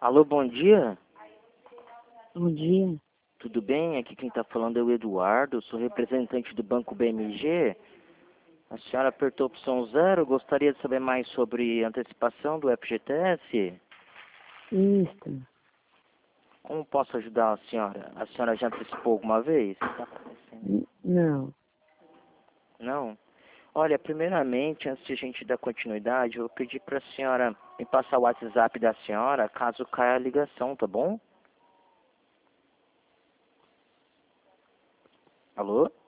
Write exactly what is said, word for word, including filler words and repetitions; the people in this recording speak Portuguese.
Alô, bom dia. Bom dia. Tudo bem? Aqui quem está falando é o Eduardo, sou representante do Banco B M G. A senhora apertou a opção zero, gostaria de saber mais sobre antecipação do F G T S? Isso. Como posso ajudar a senhora? A senhora já antecipou alguma vez? N- Não. Não? Olha, primeiramente, antes de a gente dar continuidade, eu vou pedir para a senhora me passar o WhatsApp da senhora, caso caia a ligação, tá bom? Alô?